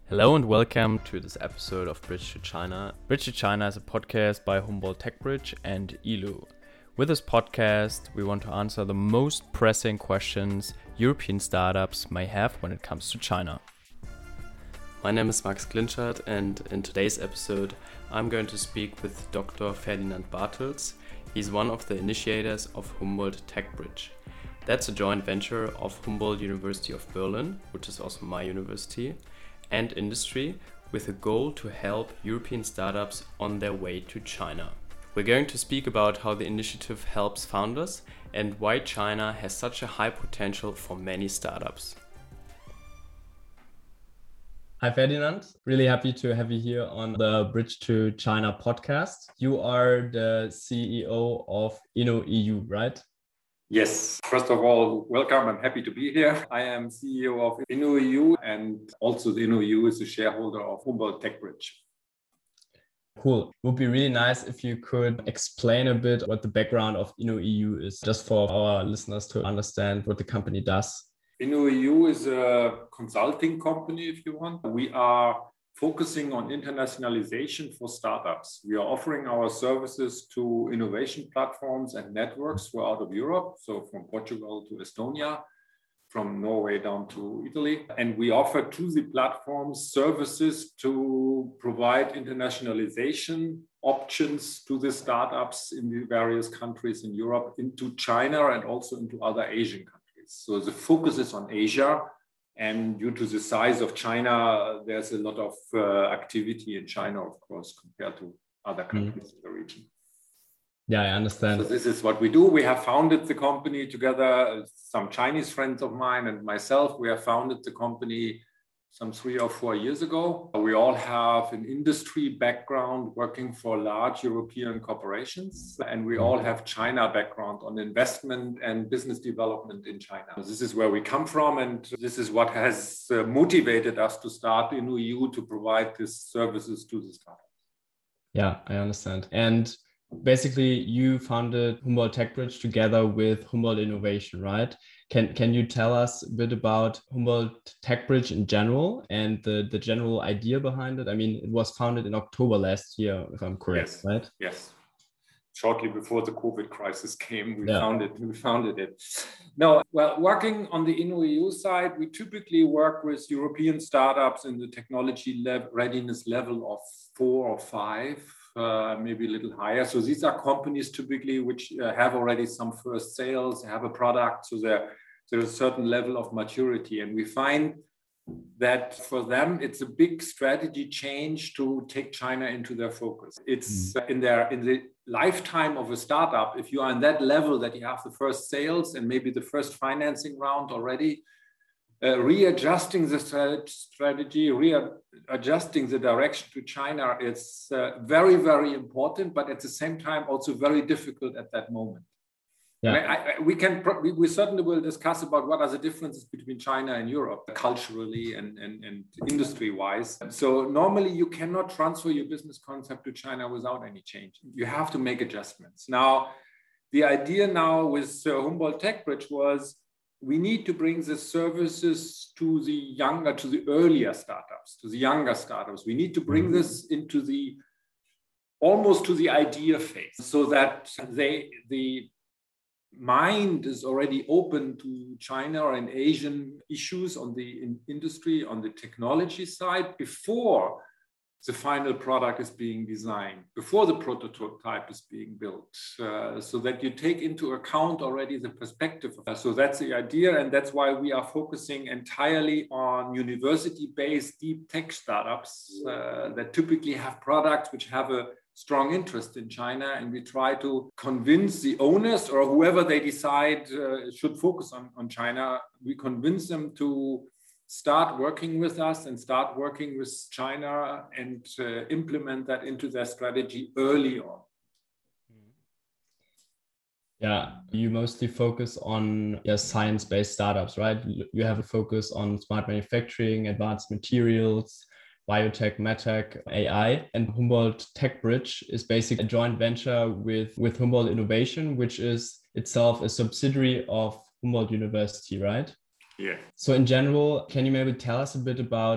Hello and welcome to this episode of Bridge to China. Bridge to China is a podcast by Humboldt TechBridge and ILU. With this podcast, we want to answer the most pressing questions European startups may have when it comes to China. My name is Max Glinschert, and in today's episode, I'm going to speak with Dr. Ferdinand Bartels. He's one of the initiators of Humboldt TechBridge. That's a joint venture of Humboldt University of Berlin, which is also my university, and industry, with a goal to help European startups on their way to China. We're going to speak about how the initiative helps founders and why China has such a high potential for many startups. Hi Ferdinand, really happy to have you here on the Bridge to China podcast. You are the CEO of InnoEU, right? Yes. First of all, welcome. I'm happy to be here. I am CEO of InnoEU, and also the InnoEU is a shareholder of Humboldt TechBridge. Cool. It would be really nice if you could explain a bit what the background of InnoEU is, just for our listeners to understand what the company does. InnoEU is a consulting company, if you want. We are focusing on internationalization for startups. We are offering our services to innovation platforms and networks throughout of Europe, so from Portugal to Estonia, from Norway down to Italy. And we offer to the platforms services to provide internationalization options to the startups in the various countries in Europe, into China and also into other Asian countries. So the focus is on Asia. And due to the size of China, there's a lot of activity in China, of course, compared to other countries in the region. Yeah, I understand. So this is what we do. We have founded the company together, some Chinese friends of mine and myself. We have founded the company some 3 or 4 years ago. We all have an industry background working for large European corporations, and we all have China background on investment and business development in China. This is where we come from, and this is what has motivated us to start InnoEU to provide these services to the startups. Yeah, I understand. And basically, you founded Humboldt TechBridge together with Humboldt Innovation, right? Can you tell us a bit about Humboldt TechBridge in general and the general idea behind it? I mean, it was founded in October last year, if I'm correct, yes. Right? Yes. Shortly before the COVID crisis came, we founded it. No, well, working on the InnoEU side, we typically work with European startups in the technology readiness level of 4 or 5. Maybe a little higher. So these are companies typically which have already some first sales, have a product, so there's a certain level of maturity. And we find that for them, it's a big strategy change to take China into their focus. It's in the lifetime of a startup, if you are in that level that you have the first sales and maybe the first financing round already, readjusting the strategy, readjusting the direction to China is very, very important, but at the same time also very difficult at that moment. Yeah. We certainly will discuss about what are the differences between China and Europe culturally and industry-wise. So normally you cannot transfer your business concept to China without any change. You have to make adjustments. Now, the idea now with Humboldt TechBridge was we need to bring the services to the earlier startups, to the younger startups. We need to bring this into almost to the idea phase, so that the mind is already open to China and Asian issues on the industry, on the technology side, before the final product is being designed, before the prototype is being built, so that you take into account already the perspective of that. So that's the idea, and that's why we are focusing entirely on university-based deep tech startups that typically have products which have a strong interest in China, and we try to convince the owners or whoever they decide should focus on China. We convince them to start working with us and start working with China and implement that into their strategy early on. Yeah, you mostly focus on science-based startups, right? You have a focus on smart manufacturing, advanced materials, biotech, medtech, AI, and Humboldt TechBridge is basically a joint venture with Humboldt Innovation, which is itself a subsidiary of Humboldt University, right? Yeah. So in general, can you maybe tell us a bit about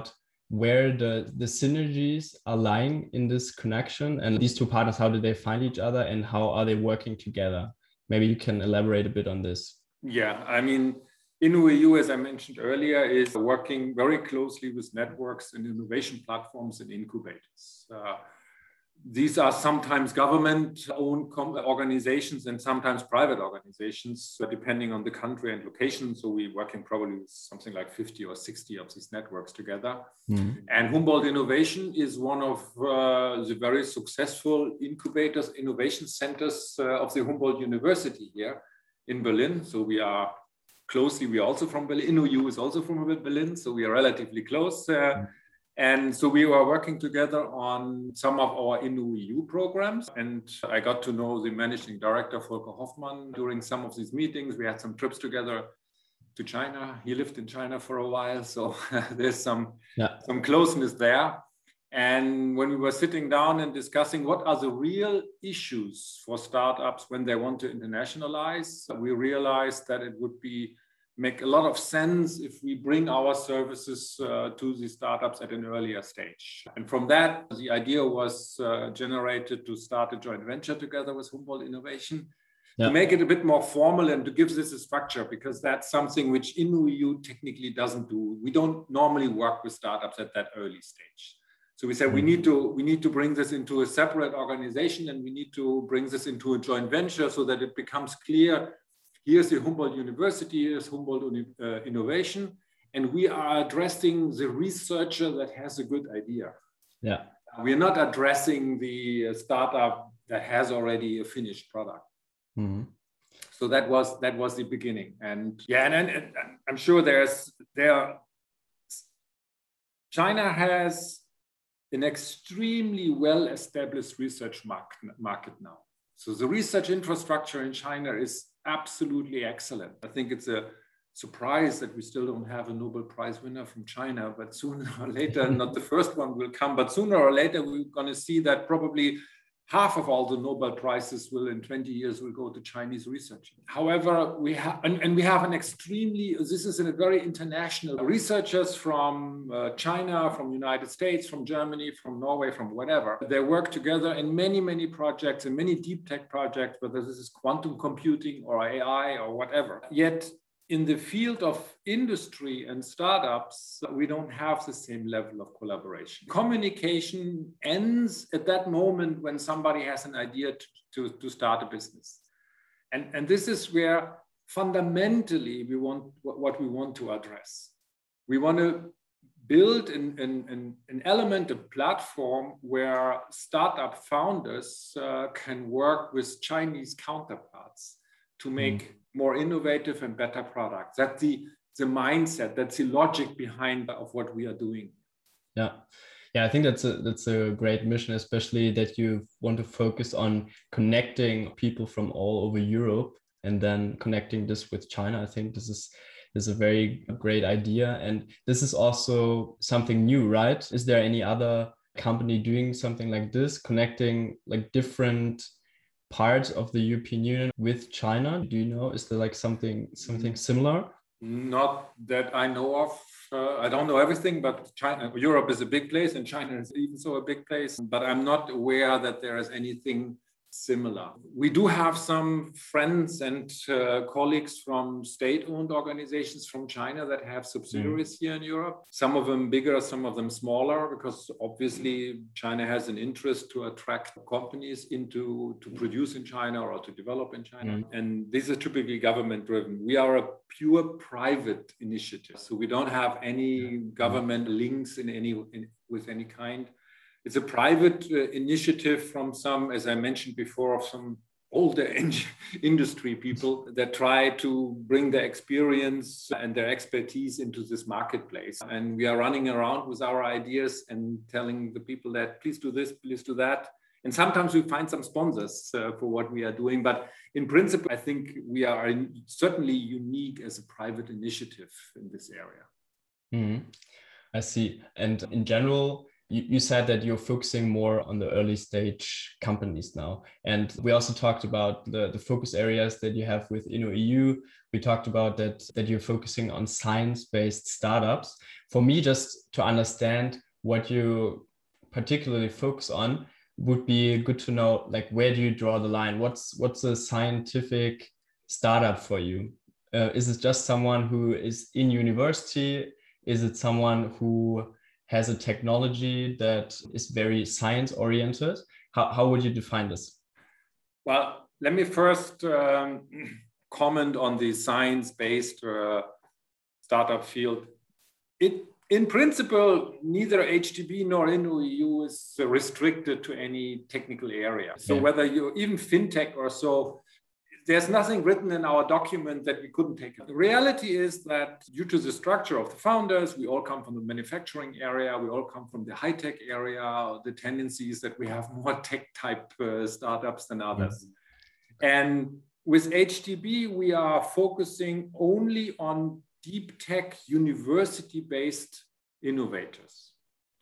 where the synergies are lying in this connection, and these two partners, how do they find each other and how are they working together? Maybe you can elaborate a bit on this. Yeah, I mean, InnoEU, as I mentioned earlier, is working very closely with networks and innovation platforms and incubators. These are sometimes government-owned organizations and sometimes private organizations, depending on the country and location. So we're working probably with something like 50 or 60 of these networks together. And Humboldt Innovation is one of the very successful incubators, innovation centers of the Humboldt University here in Berlin. So we are closely, we are also from Berlin. InnoEU is also from Berlin, so we are relatively close. And so we were working together on some of our InnoEU programs. And I got to know the managing director, Volker Hoffmann, during some of these meetings. We had some trips together to China. He lived in China for a while, so there's some closeness there. And when we were sitting down and discussing what are the real issues for startups when they want to internationalize, we realized that it would make a lot of sense if we bring our services to the startups at an earlier stage. And from that, the idea was generated to start a joint venture together with Humboldt Innovation to make it a bit more formal and to give this a structure, because that's something which InnoEU technically doesn't do. We don't normally work with startups at that early stage. So we said we need to bring this into a separate organization, and we need to bring this into a joint venture so that it becomes clear. Here's the Humboldt University, here's Humboldt Innovation, and we are addressing the researcher that has a good idea. Yeah, we're not addressing the startup that has already a finished product. So that was the beginning, and and I'm sure China has an extremely well-established research market now. So the research infrastructure in China is absolutely excellent. I think it's a surprise that we still don't have a Nobel Prize winner from China, but sooner or later, not the first one will come, but sooner or later, we're going to see that probably half of all the Nobel Prizes in 20 years will go to Chinese research. However, we have an extremely, this is a very international, researchers from China, from United States, from Germany, from Norway, from whatever. They work together in many, many projects and many deep tech projects, whether this is quantum computing or AI or whatever. Yet in the field of industry and startups, we don't have the same level of collaboration. Communication ends at that moment when somebody has an idea to start a business. And this is where fundamentally what we want to address. We want to build an element, a platform where startup founders can work with Chinese counterparts to make more innovative and better products. That's the mindset, that's the logic behind of what we are doing. Yeah, I think that's a great mission, especially that you want to focus on connecting people from all over Europe and then connecting this with China. I think this is a very great idea, and this is also something new, right? Is there any other company doing something like this, connecting like different parts of the European Union with China? Do you know, is there like something similar? Not that I know of. I don't know everything, but Europe is a big place, and China is even so a big place. But I'm not aware that there is anything similar. We do have some friends and colleagues from state-owned organizations from China that have subsidiaries here in Europe. Some of them bigger, some of them smaller, because obviously China has an interest to attract companies to produce in China or to develop in China. And these are typically government-driven. We are a pure private initiative, so we don't have any government links with any kind. It's a private initiative from some, as I mentioned before, of some older industry people that try to bring their experience and their expertise into this marketplace. And we are running around with our ideas and telling the people that please do this, please do that. And sometimes we find some sponsors for what we are doing. But in principle, I think we are certainly unique as a private initiative in this area. I see. And in general, you said that you're focusing more on the early stage companies now. And we also talked about the focus areas that you have with InnoEU. We talked about that you're focusing on science-based startups. For me, just to understand what you particularly focus on, would be good to know, like, where do you draw the line? What's a scientific startup for you? Is it just someone who is in university? Is it someone who has a technology that is very science oriented? How would you define this? Well, let me first comment on the science-based startup field. In principle, neither HDB nor InnoEU is restricted to any technical area. So whether you're even fintech or so, there's nothing written in our document that we couldn't take. The reality is that due to the structure of the founders, we all come from the manufacturing area, we all come from the high-tech area. The tendency is that we have more tech-type startups than others. And with HDB, we are focusing only on deep tech, university-based innovators.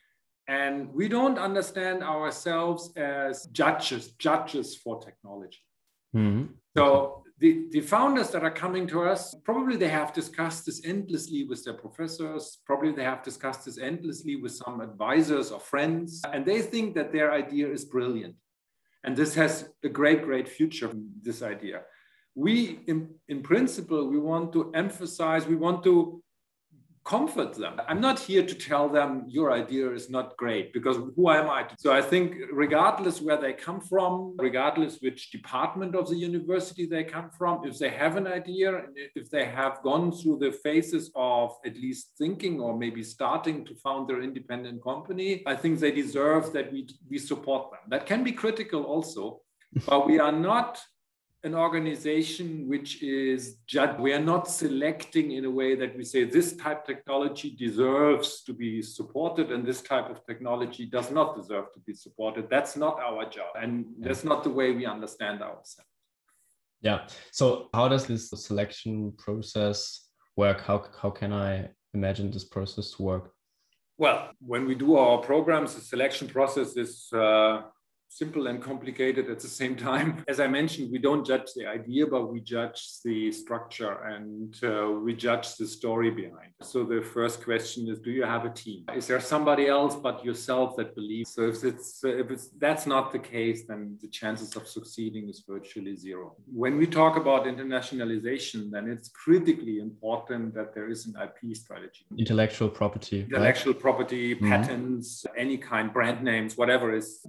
And we don't understand ourselves as judges for technology. Mm-hmm. So the founders that are coming to us, probably they have discussed this endlessly with their professors, probably they have discussed this endlessly with some advisors or friends, and they think that their idea is brilliant. And this has a great future, this idea. We, in principle, we want to emphasize, we want to comfort them. I'm not here to tell them your idea is not great, because who am I? So I think regardless where they come from, regardless which department of the university they come from, if they have an idea, if they have gone through the phases of at least thinking or maybe starting to found their independent company, I think they deserve that we support them. That can be critical also, but we are not an organization which is judged. We are not selecting in a way that we say this type of technology deserves to be supported and this type of technology does not deserve to be supported. That's not our job. And that's not the way we understand ourselves. Yeah. So how does this selection process work? How can I imagine this process to work? Well, when we do our programs, the selection process is simple and complicated at the same time. As I mentioned, we don't judge the idea, but we judge the structure and we judge the story behind it. So the first question is, do you have a team? Is there somebody else but yourself that believes? So if that's not the case, then the chances of succeeding is virtually zero. When we talk about internationalization, then it's critically important that there is an IP strategy. Intellectual property. Intellectual property, patents, any kind, brand names, whatever is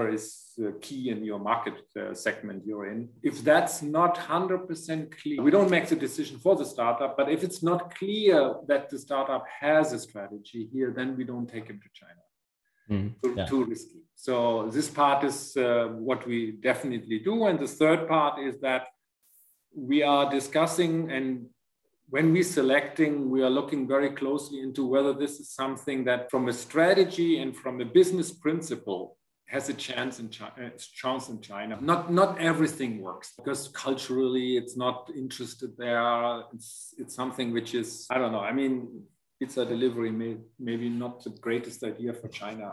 key in your market segment you're in. If that's not 100% clear, we don't make the decision for the startup, but if it's not clear that the startup has a strategy here, then we don't take it to China. Too risky. So this part is what we definitely do. And the third part is that we are discussing, and when we're selecting, we are looking very closely into whether this is something that from a strategy and from a business principle has a chance in China. Not everything works because culturally it's not interested there. It's something which is, I don't know. I mean, pizza delivery maybe not the greatest idea for China.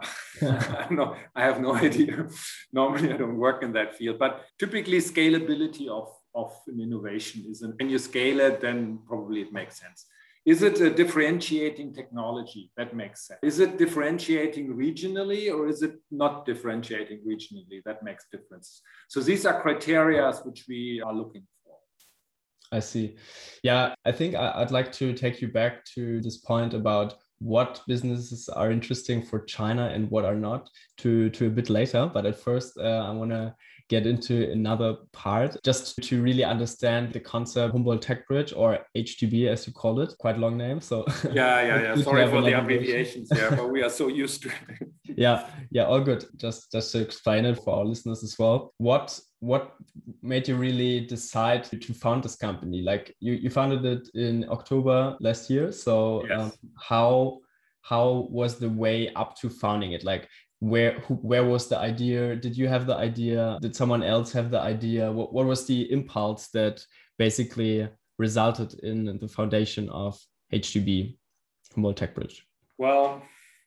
I have no idea. Normally I don't work in that field, but typically scalability of an innovation is, when you scale it, then probably it makes sense. Is it a differentiating technology? That makes sense. Is it differentiating regionally or is it not differentiating regionally? That makes difference. So these are criteria which we are looking for. I see. Yeah, I think I'd like to take you back to this point about what businesses are interesting for China and what are not to a bit later. But at first, I want to get into another part just to really understand the concept Humboldt Tech Bridge, or HTB as you call it. Quite long name. So yeah. Sorry for the abbreviations here, but we are so used to it. yeah, all good. Just to explain it for our listeners as well. What made you really decide to found this company? Like you founded it in October last year. So yes. How was the way up to founding it? Like where was the idea? Did you have the idea? Did someone else have the idea? What was the impulse that basically resulted in the foundation of HTB, Humboldt Tech Bridge? Well,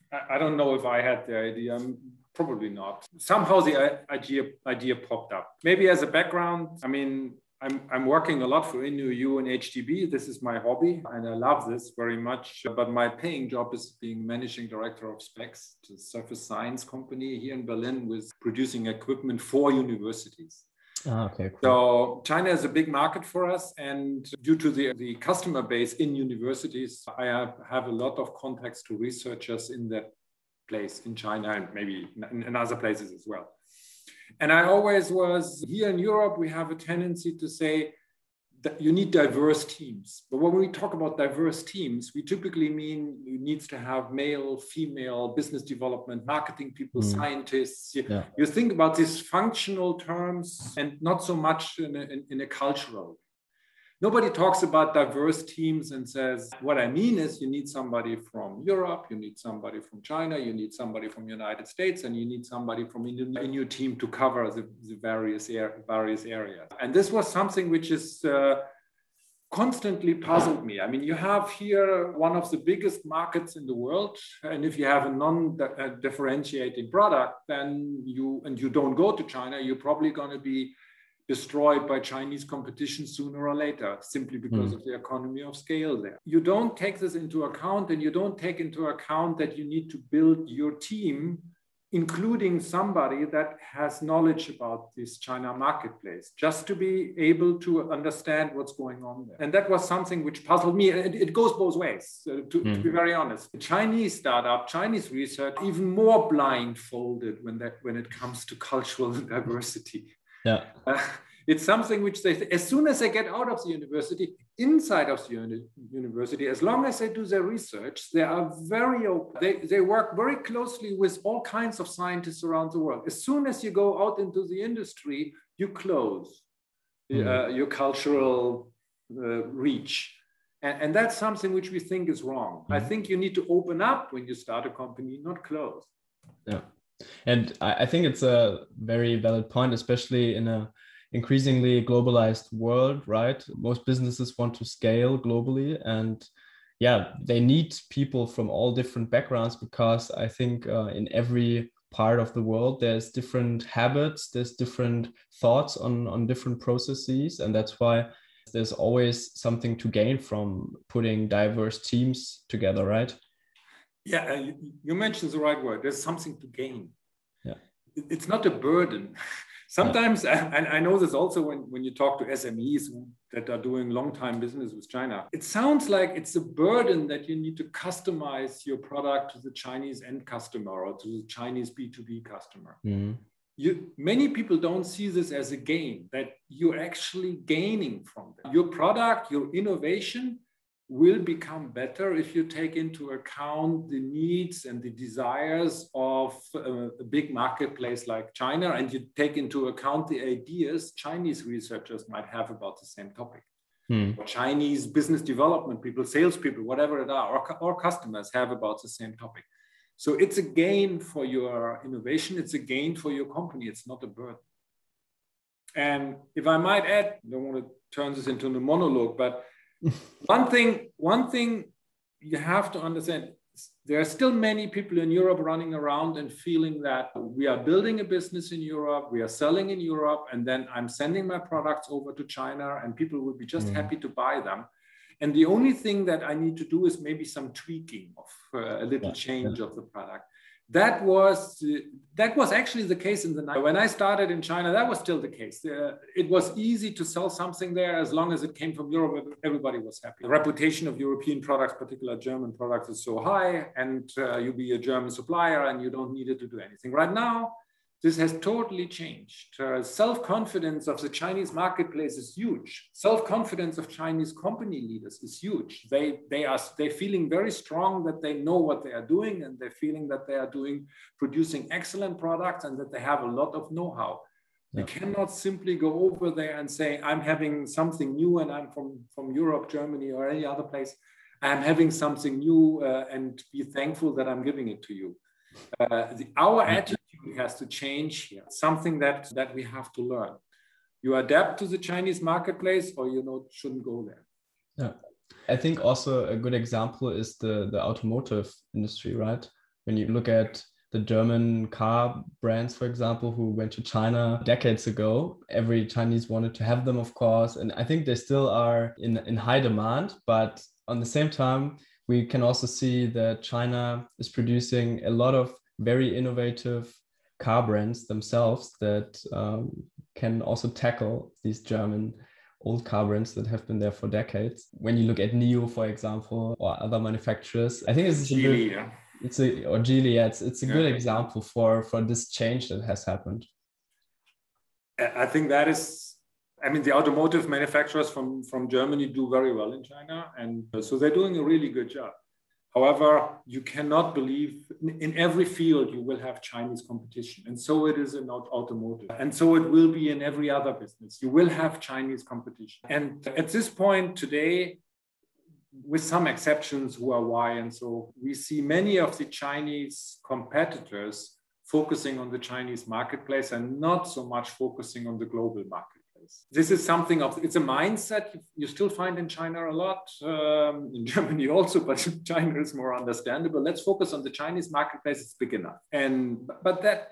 I don't know if I had the idea. Probably not. Somehow the idea popped up. Maybe as a background, I mean, I'm working a lot for InnoU and HDB. This is my hobby, and I love this very much. But my paying job is being managing director of SPEX, the surface science company here in Berlin, with producing equipment for universities. Okay, cool. So China is a big market for us, and due to the customer base in universities, I have a lot of contacts to researchers in that place in China and maybe in other places as well. And I always was here in Europe, we have a tendency to say that you need diverse teams. But when we talk about diverse teams, we typically mean you need to have male, female, business development, marketing people, scientists. You think about these functional terms and not so much in a cultural way. Nobody talks about diverse teams and says, what I mean is you need somebody from Europe, you need somebody from China, you need somebody from the United States, and you need somebody from in your team to cover the various areas. And this was something which is constantly puzzled me. I mean, you have here one of the biggest markets in the world, and if you have a non-differentiating product, then you don't go to China, you're probably going to be destroyed by Chinese competition sooner or later, simply because of the economy of scale there. You don't take this into account, and you don't take into account that you need to build your team, including somebody that has knowledge about this China marketplace, just to be able to understand what's going on there. And that was something which puzzled me. And it goes both ways, to be very honest. The Chinese startup, Chinese research, even more blindfolded when it comes to cultural diversity. Yeah. It's something which as soon as they get out of the university, inside of the university, as long as they do their research, they are very open. They work very closely with all kinds of scientists around the world. As soon as you go out into the industry, you close your cultural reach. And that's something which we think is wrong. I think you need to open up when you start a company, not close. Yeah. And I think it's a very valid point, especially in a increasingly globalized world, right? Most businesses want to scale globally, and they need people from all different backgrounds, because I think in every part of the world, there's different habits, there's different thoughts on different processes. And that's why there's always something to gain from putting diverse teams together, right? Yeah, you mentioned the right word. There's something to gain. Yeah, it's not a burden. Sometimes, and I know this also when you talk to SMEs that are doing long-time business with China, it sounds like it's a burden that you need to customize your product to the Chinese end customer or to the Chinese B2B customer. Many people don't see this as a gain, that you're actually gaining from them. Your product, your innovation will become better if you take into account the needs and the desires of a big marketplace like China, and you take into account the ideas Chinese researchers might have about the same topic. Or Chinese business development people, salespeople, whatever it are, or customers have about the same topic. So it's a gain for your innovation, it's a gain for your company, it's not a burden. And if I might add, I don't want to turn this into a monologue, but one thing you have to understand, there are still many people in Europe running around and feeling that we are building a business in Europe, we are selling in Europe, and then I'm sending my products over to China and people will be just happy to buy them. And the only thing that I need to do is maybe some tweaking of a little change of the product. That was actually the case in the 90s. When I started in China, that was still the case. It was easy to sell something there as long as it came from Europe. Everybody was happy. The reputation of European products, particularly German products, is so high, and you be a German supplier and you don't need it to do anything. Right now, this has totally changed. Self-confidence of the Chinese marketplace is huge. Self-confidence of Chinese company leaders is huge. They're feeling very strong that they know what they are doing, and they're feeling that they are producing excellent products and that they have a lot of know-how. They cannot simply go over there and say, I'm having something new and I'm from Europe, Germany, or any other place. I'm having something new and be thankful that I'm giving it to you. Our attitude has to change here. Something that we have to learn. You adapt to the Chinese marketplace, or shouldn't go there. Yeah, I think also a good example is the automotive industry, right? When you look at the German car brands, for example, who went to China decades ago, every Chinese wanted to have them, of course. And I think they still are in high demand. But on the same time, we can also see that China is producing a lot of very innovative car brands themselves that can also tackle these German old car brands that have been there for decades. When you look at NIO, for example, or other manufacturers, I think it's a good example for this change that has happened. I think that is, I mean, the automotive manufacturers from Germany do very well in China, and so they're doing a really good job. However, you cannot believe in every field you will have Chinese competition. And so it is in automotive. And so it will be in every other business. You will have Chinese competition. And at this point today, with some exceptions, Huawei, and so we see many of the Chinese competitors focusing on the Chinese marketplace and not so much focusing on the global marketplace. This is something it's a mindset you still find in China a lot, in Germany also, but China is more understandable. Let's focus on the Chinese marketplace, it's big enough. But that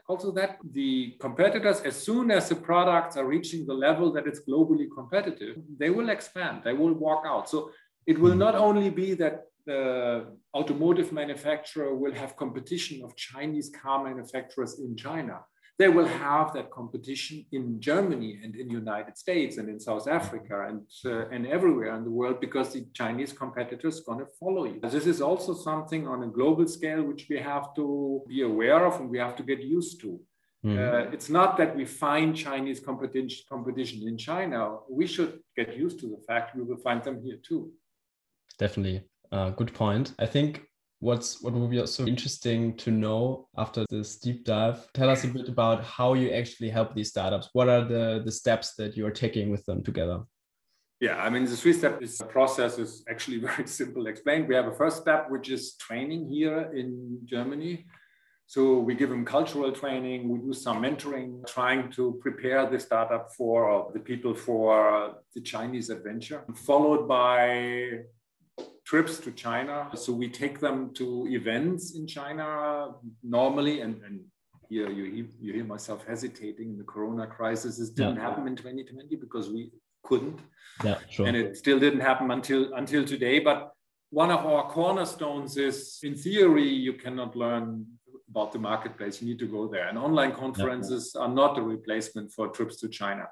the competitors, as soon as the products are reaching the level that it's globally competitive, they will expand, they will walk out. So it will not only be that the automotive manufacturer will have competition of Chinese car manufacturers in China. They will have that competition in Germany and in the United States and in South Africa and everywhere in the world, because the Chinese competitors are going to follow you. This is also something on a global scale which we have to be aware of and we have to get used to. It's not that we find Chinese competition in China. We should get used to the fact we will find them here too. Definitely. Good point. I think what will be also interesting to know after this deep dive, tell us a bit about how you actually help these startups. What are the steps that you are taking with them together? Yeah, I mean, the 3-step process is actually very simple explained. We have a first step, which is training here in Germany. So we give them cultural training, we do some mentoring, trying to prepare the startup for the people for the Chinese adventure, followed by trips to China. So we take them to events in China normally, and here you hear myself hesitating in the Corona crisis. This didn't happen in 2020 because we couldn't. Yeah, sure. And it still didn't happen until today. But one of our cornerstones is, in theory, you cannot learn about the marketplace. You need to go there. And online conferences are not a replacement for trips to China.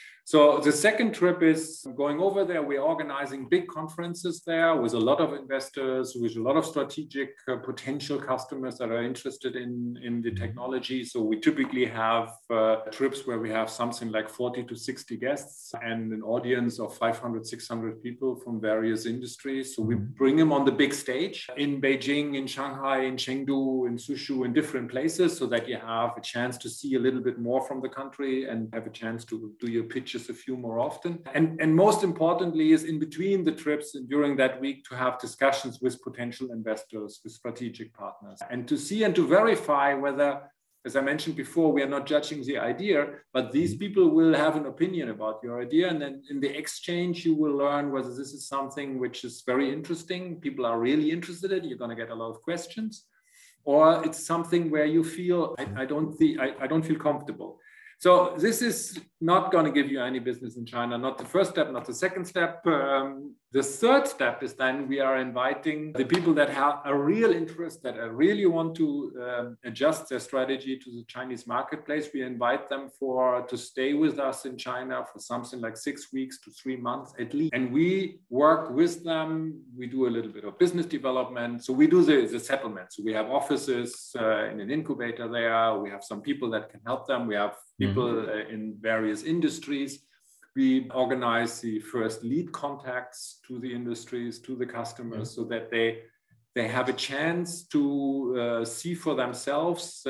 So the second trip is going over there. We're organizing big conferences there with a lot of investors, with a lot of strategic potential customers that are interested in the technology. So we typically have trips where we have something like 40 to 60 guests and an audience of 500, 600 people from various industries. So we bring them on the big stage in Beijing, in Shanghai, in Chengdu, in Suzhou, in different places, so that you have a chance to see a little bit more from the country and have a chance to do your pitches a few more often. And most importantly is in between the trips and during that week to have discussions with potential investors, with strategic partners, and to see and to verify whether, as I mentioned before, we are not judging the idea, but these people will have an opinion about your idea. And then in the exchange, you will learn whether this is something which is very interesting. People are really interested in it. You're going to get a lot of questions, or it's something where you feel, I don't feel comfortable. So this is not going to give you any business in China, not the first step, not the second step. The third step is then we are inviting the people that have a real interest, that really want to adjust their strategy to the Chinese marketplace. We invite them to stay with us in China for something like 6 weeks to 3 months at least. And we work with them. We do a little bit of business development. So we do the settlement. So we have offices in an incubator there. We have some people that can help them. We have people in various industries. We organize the first lead contacts to the industries, to the customers, so that they have a chance to see for themselves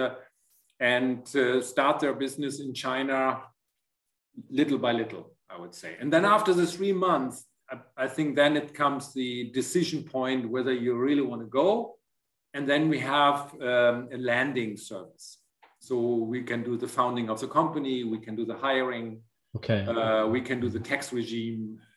and start their business in China little by little, I would say. And then after the 3 months, I think then it comes the decision point whether you really want to go. And then we have a landing service. So we can do the founding of the company, we can do the hiring, we can do the tax regime,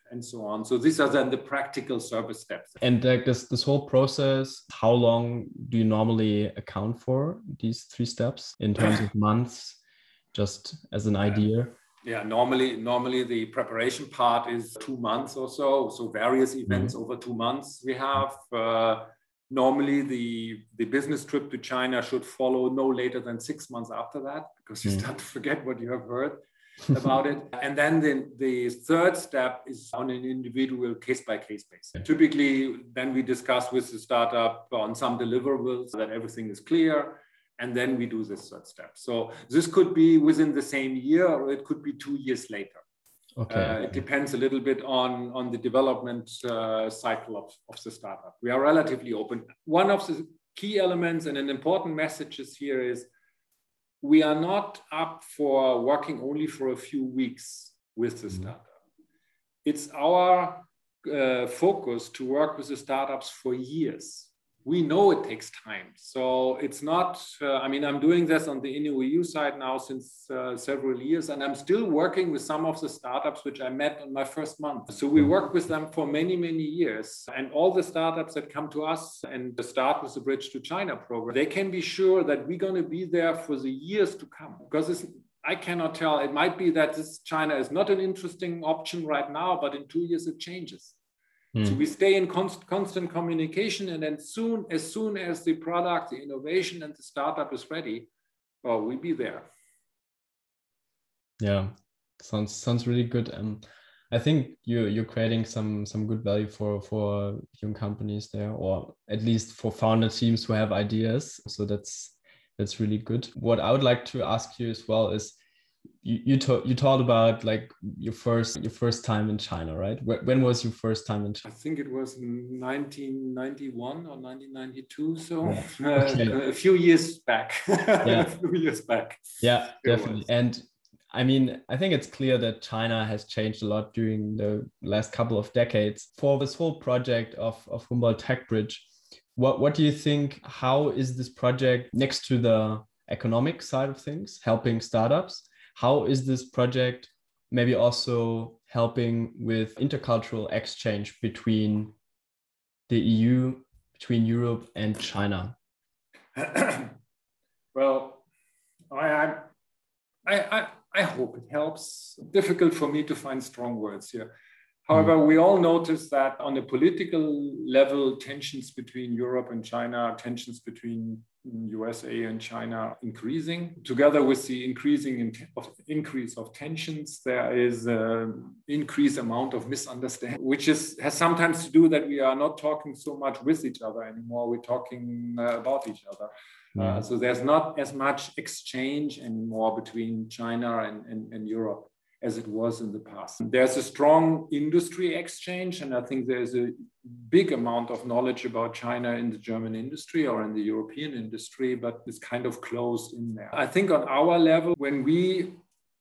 and so on. So these are then the practical service steps. And like this whole process, how long do you normally account for these 3 steps in terms of months, just as an idea? Yeah, normally the preparation part is 2 months or so. So various events over 2 months we have. Normally the business trip to China should follow no later than 6 months after that, because you start to forget what you have heard about it. And then the third step is on an individual case-by-case basis. Typically, then we discuss with the startup on some deliverables that everything is clear. And then we do this third step. So this could be within the same year, or it could be 2 years later. Okay. It depends a little bit on the development cycle of the startup. We are relatively open. One of the key elements and an important message here is we are not up for working only for a few weeks with the startup. It's our focus to work with the startups for years. We know it takes time. So it's not, I'm doing this on the InnoEU side now since several years, and I'm still working with some of the startups which I met on my first month. So we work with them for many, many years. And all the startups that come to us and start with the Bridge to China program, they can be sure that we're going to be there for the years to come. Because I cannot tell, it might be that China is not an interesting option right now, but in 2 years it changes. So we stay in constant communication, and then as soon as the product, the innovation, and the startup is ready, we'll be there. Yeah, sounds really good. I think you're creating some good value for young companies there, or at least for founder teams who have ideas. So that's really good. What I would like to ask you as well is, you talked about like your first time in China, right? When was your first time in China? I think it was 1991 or 1992. So okay. A few years back. Yeah. A few years back. Yeah, definitely. And I think it's clear that China has changed a lot during the last couple of decades. For this whole project of Humboldt Tech Bridge, what do you think? How is this project, next to the economic side of things, helping startups? How is this project maybe also helping with intercultural exchange between the EU, between Europe and China? Well, I hope it helps. Difficult for me to find strong words here. However, we all notice that on a political level, tensions between Europe and China, tensions between USA and China increasing. Together with the increase of tensions, there is an increased amount of misunderstanding, which has sometimes to do that we are not talking so much with each other anymore. We're talking about each other. So there's not as much exchange anymore between China and Europe as it was in the past. There's a strong industry exchange, and I think there's a big amount of knowledge about China in the German industry or in the European industry, but it's kind of closed in there. I think on our level, when we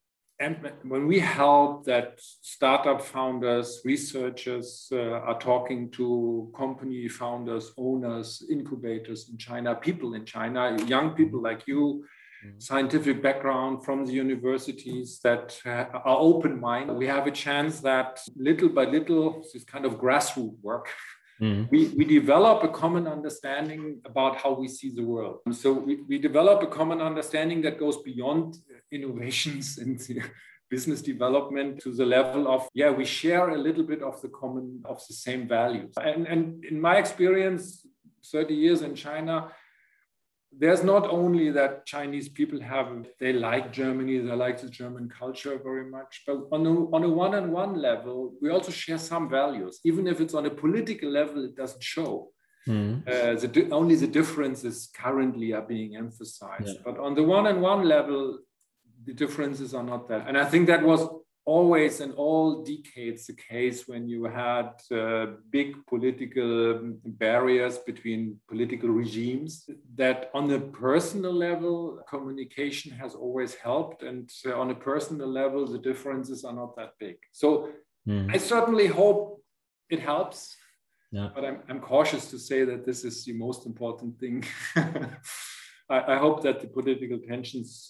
help that startup founders, researchers are talking to company founders, owners, incubators in China, people in China, young people like you, scientific background from the universities that are open-minded. We have a chance that little by little, this kind of grassroots work, we develop a common understanding about how we see the world. So we develop a common understanding that goes beyond innovations and business development to the level of, we share a little bit of the same values. And in my experience, 30 years in China, there's not only that Chinese people they like Germany, they like the German culture very much, but on a one-on-one level, we also share some values. Even if it's on a political level, it doesn't show. Only the differences currently are being emphasized. But on the one-on-one level, the differences are not that. And I think that was always in all decades the case when you had big political barriers between political regimes, that on a personal level, communication has always helped. And on a personal level, the differences are not that big. So I certainly hope it helps. But I'm cautious to say that this is the most important thing. I hope that the political tensions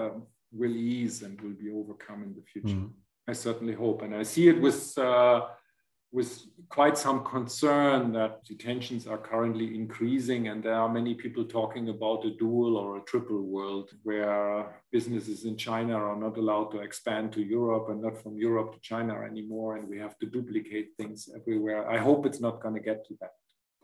will ease and will be overcome in the future. I certainly hope. And I see it with with quite some concern that the tensions are currently increasing, and there are many people talking about a dual or a triple world where businesses in China are not allowed to expand to Europe and not from Europe to China anymore, and we have to duplicate things everywhere. I hope it's not going to get to that.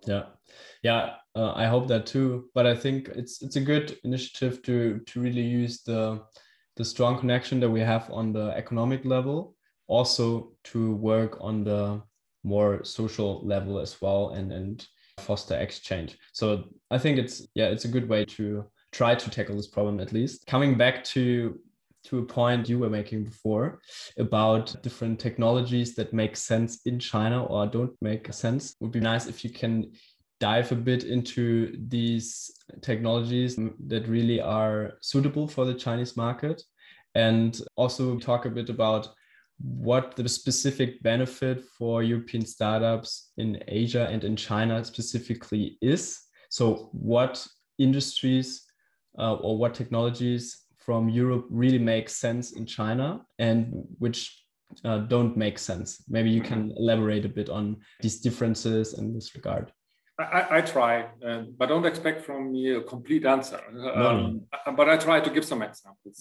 I hope that too. But I think it's a good initiative to really use the strong connection that we have on the economic level, also to work on the more social level as well, and foster exchange. So I think it's a good way to try to tackle this problem, at least. Coming back to a point you were making before about different technologies that make sense in China or don't make sense, it would be nice if you can dive a bit into these technologies that really are suitable for the Chinese market, and also talk a bit about what the specific benefit for European startups in Asia and in China specifically is. So what industries or what technologies from Europe really make sense in China and which don't make sense. Maybe you can elaborate a bit on these differences in this regard. I try, but don't expect from me a complete answer. No. But I try to give some examples.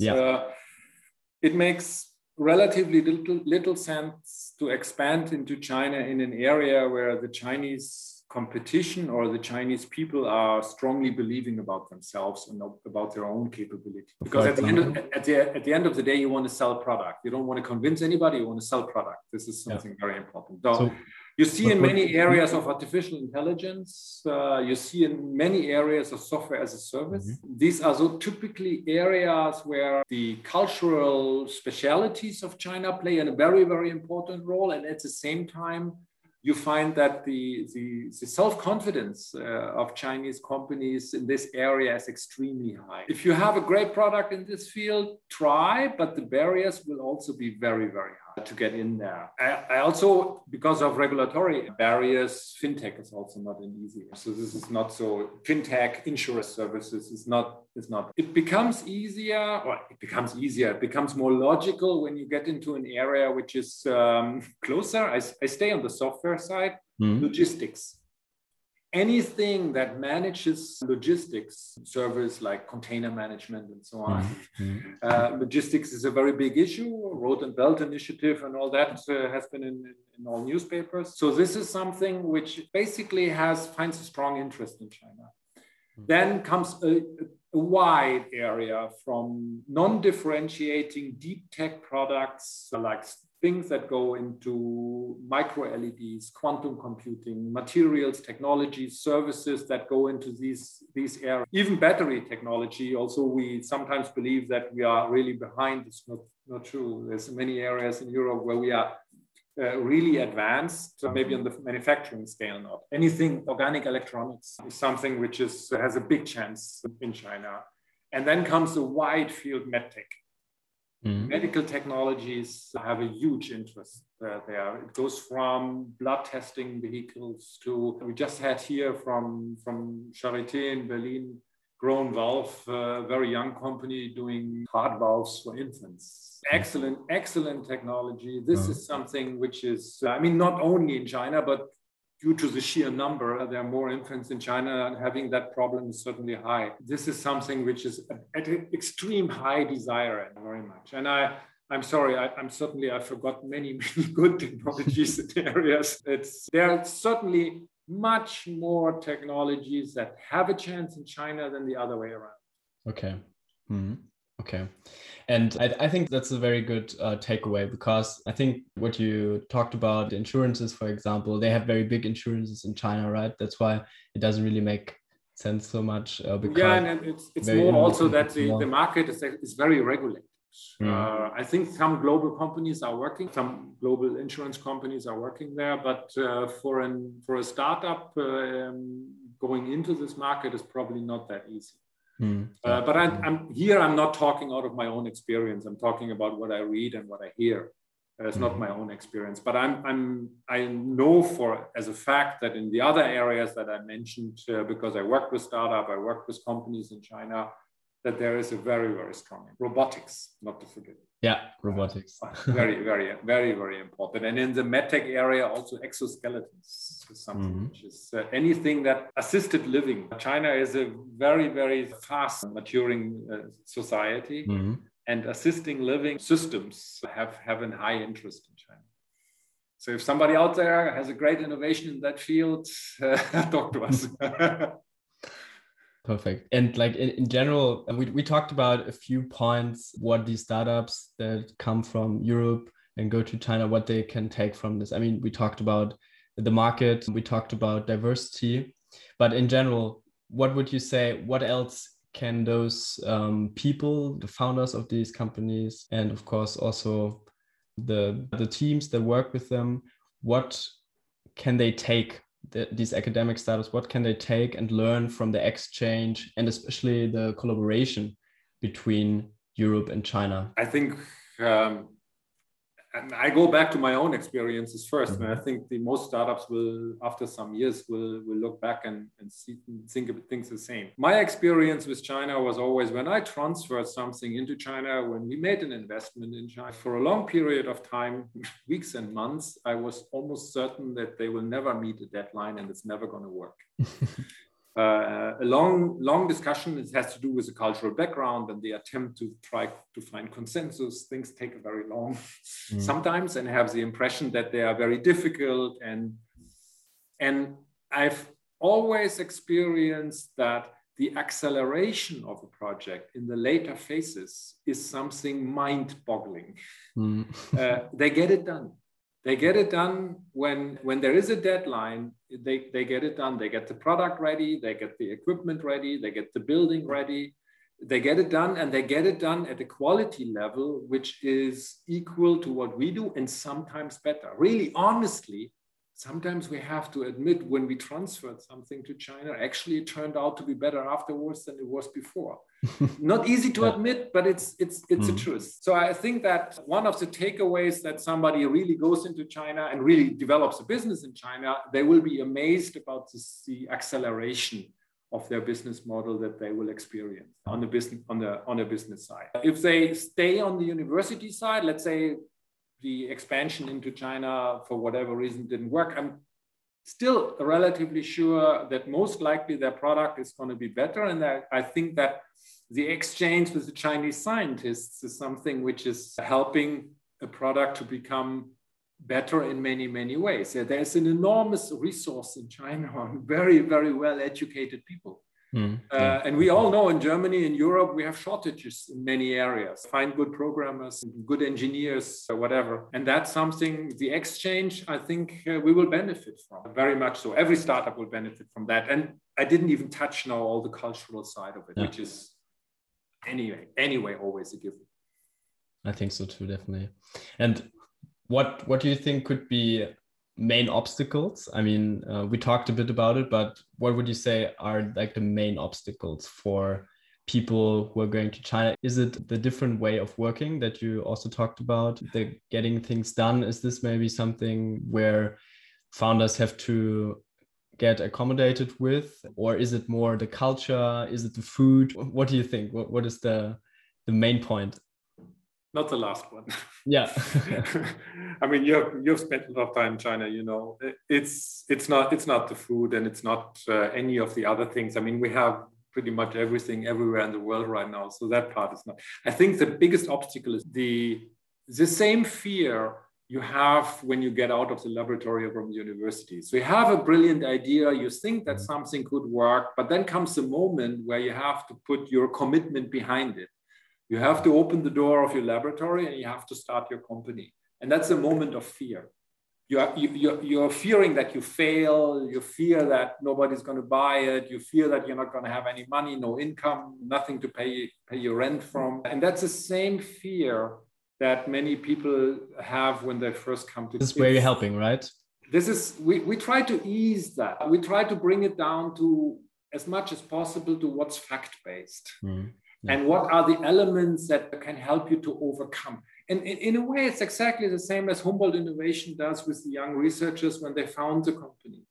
It makes relatively little sense to expand into China in an area where the Chinese competition or the Chinese people are strongly believing about themselves and about their own capability. Because at the end of the day, you want to sell product. You don't want to convince anybody, you want to sell product. This is something very important. So you see in many areas of artificial intelligence, you see in many areas of software as a service. These are so typically areas where the cultural specialities of China play a very, very important role. And at the same time, you find that the self-confidence of Chinese companies in this area is extremely high. If you have a great product in this field, try, but the barriers will also be very, very high to get in there. I also, because of regulatory barriers, fintech is also not an easy. So this is not so. Fintech, insurance services is not. It becomes easier, it becomes more logical when you get into an area which is closer. I stay on the software side, logistics. Anything that manages logistics, service like container management and so on. Logistics is a very big issue. Road and Belt Initiative and all that has been in all newspapers. So this is something which basically finds a strong interest in China. Then comes a wide area from non-differentiating deep tech products like things that go into micro LEDs, quantum computing, materials, technologies, services that go into these areas. Even battery technology, also we sometimes believe that we are really behind. It's not true. There's many areas in Europe where we are really advanced, maybe on the manufacturing scale not. Anything organic electronics is something which has a big chance in China. And then comes the wide field medtech. Medical technologies have a huge interest there. It goes from blood testing vehicles to, we just had here from Charité in Berlin, Grown Valve, a very young company doing heart valves for infants. Excellent technology. This is something which is, not only in China, but due to the sheer number, there are more infants in China, and having that problem is certainly high. This is something which is at an extreme high desire very much. And I'm sorry, I forgot many good technologies in areas. There are certainly much more technologies that have a chance in China than the other way around. Okay. Okay. And I think that's a very good takeaway, because I think what you talked about, the insurances, for example, they have very big insurances in China, right? That's why it doesn't really make sense so much. And it's more also that the market is very regulated. I think some global companies are working, some global insurance companies are working there, but for a startup going into this market is probably not that easy. But I'm not talking out of my own experience. I'm talking about what I read and what I hear. It's not my own experience, but I know as a fact that in the other areas that I mentioned, because I work with startup, I work with companies in China, that there is a very, very strong robotics, not to forget. Yeah, robotics. Very, very, very, very important. And in the medtech area, also exoskeletons is something which is anything that assisted living. China is a very, very fast maturing society, and assisting living systems have a high interest in China. So if somebody out there has a great innovation in that field, talk to us. Perfect. And like in general, we talked about a few points, what these startups that come from Europe and go to China, what they can take from this. I mean, we talked about the market, we talked about diversity, but in general, what would you say, what else can those people, the founders of these companies, and of course also the teams that work with them, what can they take? These academic startups, what can they take and learn from the exchange and especially the collaboration between Europe and China? I think and I go back to my own experiences first, and I think the most startups will, after some years, will look back and think of things the same. My experience with China was always when I transferred something into China, when we made an investment in China, for a long period of time, weeks and months, I was almost certain that they will never meet a deadline and it's never going to work. A long discussion. It has to do with the cultural background and the attempt to try to find consensus. Things take very long sometimes, and have the impression that they are very difficult. And I've always experienced that the acceleration of a project in the later phases is something mind-boggling. They get it done. They get it done when there is a deadline. They get it done. They get the product ready. They get the equipment ready. They get the building ready. They get it done, and they get it done at a quality level which is equal to what we do, and sometimes better. Really, honestly, sometimes we have to admit when we transferred something to China, actually it turned out to be better afterwards than it was before. Not easy to admit, but it's the truth. So I think that one of the takeaways that somebody really goes into China and really develops a business in China, they will be amazed about the acceleration of their business model that they will experience on the business side. If they stay on the university side, let's say the expansion into China for whatever reason didn't work, I'm still relatively sure that most likely their product is going to be better. And I think that the exchange with the Chinese scientists is something which is helping a product to become better in many, many ways. There's an enormous resource in China on very, very well-educated people. And we all know in Germany, in Europe, we have shortages in many areas. Find good programmers, good engineers, whatever. And that's something, the exchange, I think we will benefit from, very much so. Every startup will benefit from that. And I didn't even touch now all the cultural side of it, which is anyway, always a given. I think so too, definitely. And what do you think could be main obstacles? I mean, we talked a bit about it, but what would you say are like the main obstacles for people who are going to China? Is it the different way of working that you also talked about, the getting things done? Is this maybe something where founders have to get accommodated with, or is it more the culture? Is it the food? What do you think? What is the main point? Not the last one. Yeah. I mean, you've spent a lot of time in China, you know. It's not the food, and it's not any of the other things. I mean, we have pretty much everything everywhere in the world right now. So that part is not. I think the biggest obstacle is the same fear you have when you get out of the laboratory from the university. So you have a brilliant idea, you think that something could work, but then comes a moment where you have to put your commitment behind it. You have to open the door of your laboratory and you have to start your company. And that's a moment of fear. You're fearing that you fail. You fear that nobody's going to buy it. You fear that you're not going to have any money, no income, nothing to pay your rent from. And that's the same fear that many people have when they first come to. This is where you're helping, right? We try to ease that. We try to bring it down to as much as possible to what's fact-based. And what are the elements that can help you to overcome? And in a way, it's exactly the same as Humboldt Innovation does with the young researchers when they found the company.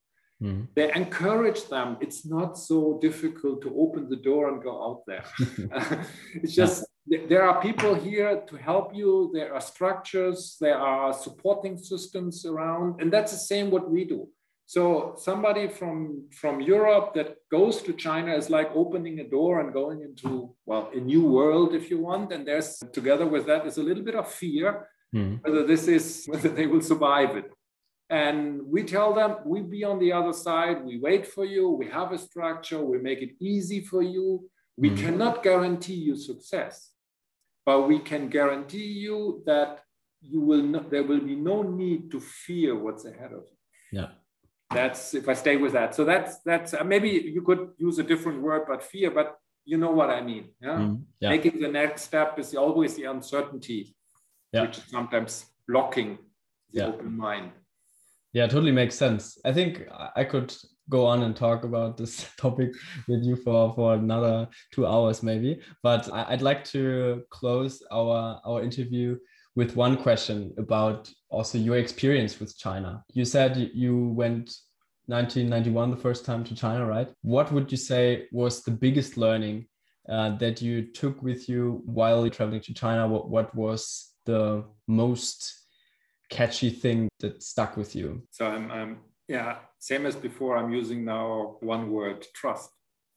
They encourage them. It's not so difficult to open the door and go out there. It's just, there are people here to help you. There are structures, there are supporting systems around, and that's the same what we do. So somebody from Europe that goes to China is like opening a door and going into, well, a new world, if you want. And there's, together with that, is a little bit of fear whether they will survive it. And we tell them, we be on the other side, we wait for you, we have a structure, we make it easy for you. We cannot guarantee you success, but we can guarantee you that you will not, there will be no need to fear what's ahead of you. Yeah. That's, if I stay with that. So that's maybe you could use a different word, but fear, but you know what I mean. Yeah. Making the next step is always the uncertainty, which is sometimes blocking the open mind. Yeah, totally makes sense. I think I could go on and talk about this topic with you for another 2 hours maybe, but I'd like to close our interview with one question about also your experience with China. You said you went 1991 the first time to China, right? What would you say was the biggest learning that you took with you while traveling to China? What was the most catchy thing that stuck with you? So I'm same as before, I'm using now one word: trust.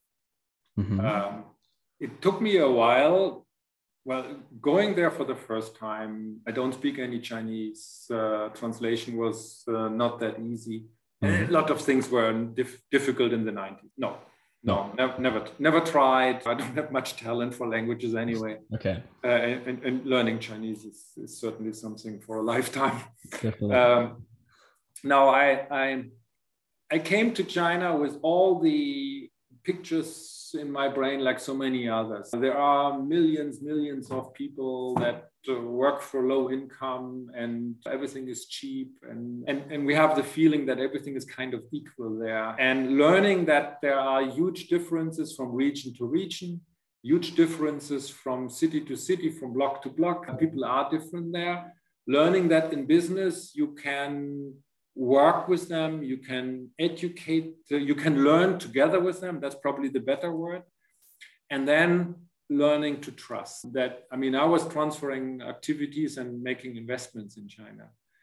It took me a while. Well, going there for the first time, I don't speak any Chinese. Translation was not that easy. A lot of things were difficult in the 90s. No, never tried. I don't have much talent for languages anyway. Okay. And learning Chinese is certainly something for a lifetime. Definitely. Now, I came to China with all the pictures in my brain, like so many others. There are millions of people that work for low income, and everything is cheap, and we have the feeling that everything is kind of equal there. And learning that there are huge differences from region to region, huge differences from city to city, from block to block. People are different there. Learning that in business you can work with them, you can educate, you can learn together with them. That's probably the better word. And then learning to trust that. I mean, I was transferring activities and making investments in China.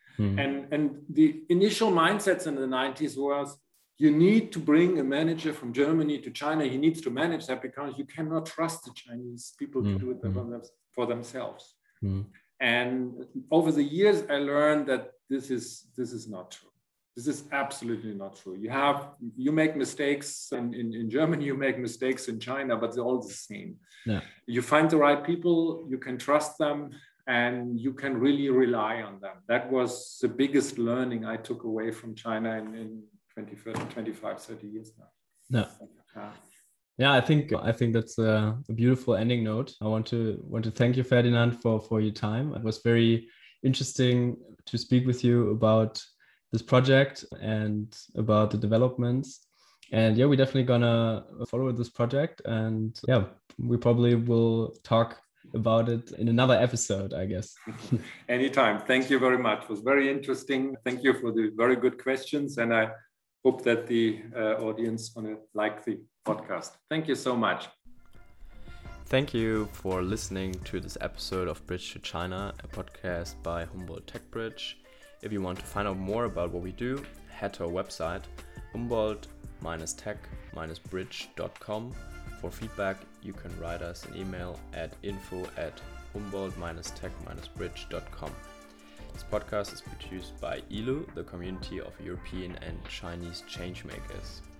And the initial mindsets in the 90s was, you need to bring a manager from Germany to China. He needs to manage that because you cannot trust the Chinese people to do it for themselves. And over the years, I learned that this is not true. This is absolutely not true. You make mistakes in Germany, you make mistakes in China, but they're all the same. Yeah. You find the right people, you can trust them, and you can really rely on them. That was the biggest learning I took away from China in 25, 30 years now. Yeah, I think that's a beautiful ending note. I want to thank you, Ferdinand, for your time. It was very interesting to speak with you about this project and about the developments. And yeah, we're definitely gonna follow this project, and yeah, we probably will talk about it in another episode, I guess. Anytime. Thank you very much. It was very interesting. Thank you for the very good questions, and I hope that the audience gonna like the podcast. Thank you so much. Thank you for listening to this episode of Bridge to China, a podcast by Humboldt Tech Bridge. If you want to find out more about what we do, head to our website, humboldt-tech-bridge.com. For feedback, you can write us an email at info@humboldt-tech-bridge.com. This podcast is produced by ILU, the community of European and Chinese changemakers.